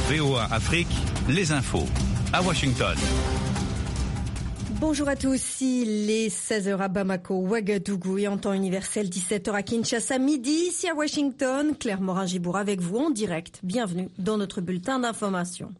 VOA Afrique, les infos à Washington. Bonjour à tous, il est 16h à Bamako, Ouagadougou et en temps universel 17h à Kinshasa, midi ici à Washington. Claire Morin-Gibour avec vous en direct. Bienvenue dans notre bulletin d'information.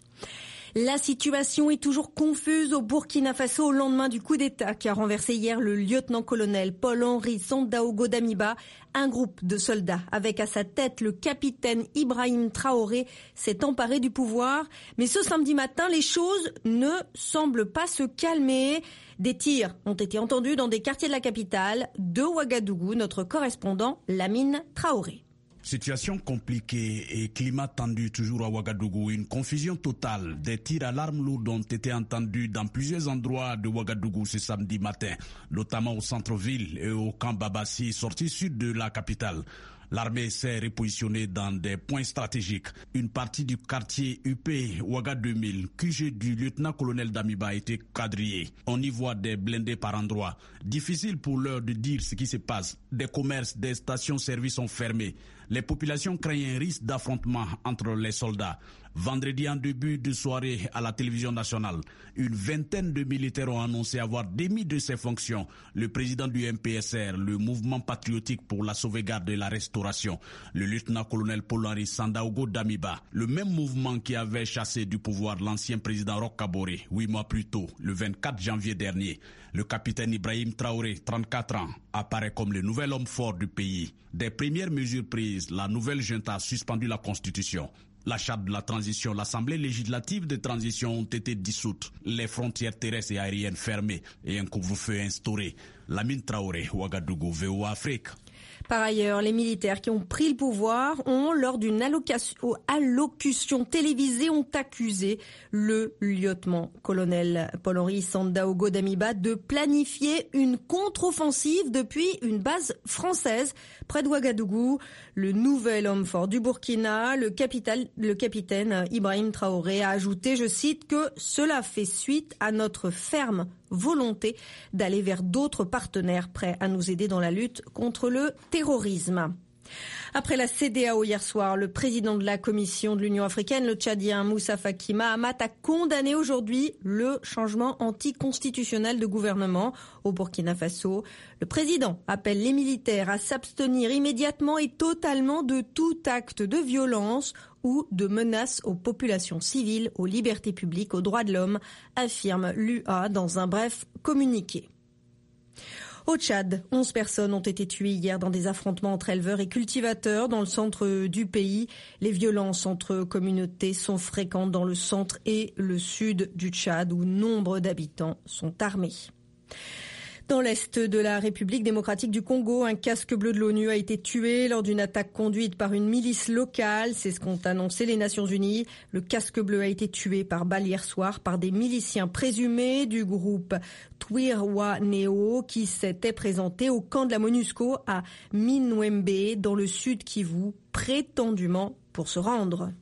La situation est toujours confuse au Burkina Faso au lendemain du coup d'État qui a renversé hier le lieutenant-colonel Paul-Henri Sandaogo Damiba. Un groupe de soldats avec à sa tête le capitaine Ibrahim Traoré s'est emparé du pouvoir. Mais ce samedi matin, les choses ne semblent pas se calmer. Des tirs ont été entendus dans des quartiers de la capitale de Ouagadougou. Notre correspondant Lamine Traoré. Situation compliquée et climat tendu toujours à Ouagadougou. Une confusion totale. Des tirs à l'arme lourde ont été entendus dans plusieurs endroits de Ouagadougou ce samedi matin, notamment au centre-ville et au camp Babassi, sortie sud de la capitale. L'armée s'est repositionnée dans des points stratégiques. Une partie du quartier UP Ouaga 2000, QG du lieutenant-colonel Damiba a été quadrillée. On y voit des blindés par endroits. Difficile pour l'heure de dire ce qui se passe. Des commerces, des stations-service sont fermés. Les populations craignent un risque d'affrontement entre les soldats. Vendredi, en début de soirée à la télévision nationale, une vingtaine de militaires ont annoncé avoir démis de ses fonctions le président du MPSR, le mouvement patriotique pour la sauvegarde et la restauration, le lieutenant-colonel Paul-Henri Sandaogo Damiba, le même mouvement qui avait chassé du pouvoir l'ancien président Roch Kaboré 8 mois plus tôt, le 24 janvier dernier. Le capitaine Ibrahim Traoré, 34 ans, apparaît comme le nouvel homme fort du pays. Des premières mesures prises, la nouvelle junta a suspendu la constitution. La charte de la transition, l'Assemblée législative de transition ont été dissoutes, les frontières terrestres et aériennes fermées et un couvre-feu instauré. Lamine Traoré, Ouagadougou, VOA Afrique. Par ailleurs, les militaires qui ont pris le pouvoir ont, lors d'une allocution télévisée, ont accusé le lieutenant-colonel Paul-Henri Sandaogo Damiba de planifier une contre-offensive depuis une base française près de Ouagadougou. Le nouvel homme fort du Burkina, le capitaine Ibrahim Traoré, a ajouté, je cite, que cela fait suite à notre ferme volonté d'aller vers d'autres partenaires prêts à nous aider dans la lutte contre le terrorisme. Après la CEDEAO hier soir, le président de la Commission de l'Union africaine, le Tchadien Moussa Faki Mahamat, a condamné aujourd'hui le changement anticonstitutionnel de gouvernement au Burkina Faso. Le président appelle les militaires à s'abstenir immédiatement et totalement de tout acte de violence ou de menace aux populations civiles, aux libertés publiques, aux droits de l'homme, affirme l'UA dans un bref communiqué. Au Tchad, 11 personnes ont été tuées hier dans des affrontements entre éleveurs et cultivateurs dans le centre du pays. Les violences entre communautés sont fréquentes dans le centre et le sud du Tchad où nombre d'habitants sont armés. Dans l'est de la République démocratique du Congo, un casque bleu de l'ONU a été tué lors d'une attaque conduite par une milice locale. C'est ce qu'ont annoncé les Nations Unies. Le casque bleu a été tué par balle hier soir par des miliciens présumés du groupe Twirwaneho qui s'étaient présentés au camp de la MONUSCO à Minwembe dans le sud Kivu, prétendument pour se rendre.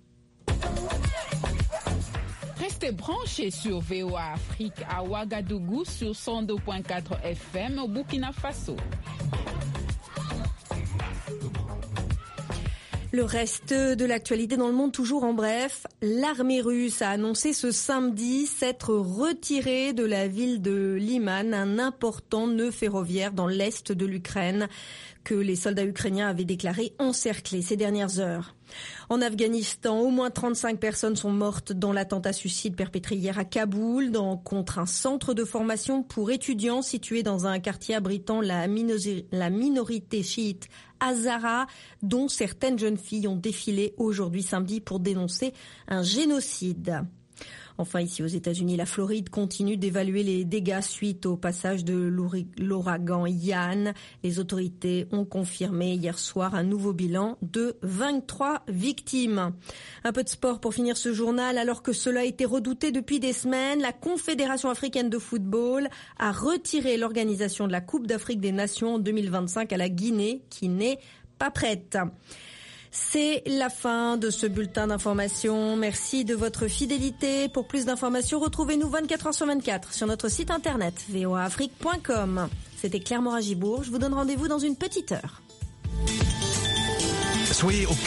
Restez branchés sur VOA Afrique à Ouagadougou sur 102.4 FM au Burkina Faso. Le reste de l'actualité dans le monde, toujours en bref. L'armée russe a annoncé ce samedi s'être retirée de la ville de Liman, un important nœud ferroviaire dans l'est de l'Ukraine que les soldats ukrainiens avaient déclaré encerclé ces dernières heures. En Afghanistan, au moins 35 personnes sont mortes dans l'attentat suicide perpétré hier à Kaboul contre un centre de formation pour étudiants situé dans un quartier abritant la minorité chiite Hazara, dont certaines jeunes filles ont défilé aujourd'hui samedi pour dénoncer un génocide. Enfin, ici aux États-Unis, la Floride continue d'évaluer les dégâts suite au passage de l'ouragan Ian. Les autorités ont confirmé hier soir un nouveau bilan de 23 victimes. Un peu de sport pour finir ce journal. Alors que cela a été redouté depuis des semaines, la Confédération africaine de football a retiré l'organisation de la Coupe d'Afrique des Nations en 2025 à la Guinée, qui n'est pas prête. C'est la fin de ce bulletin d'information. Merci de votre fidélité. Pour plus d'informations, retrouvez-nous 24h/24 sur notre site internet voaafrique.com. C'était Claire Morin-Gibour. Je vous donne rendez-vous dans une petite heure. Soyez au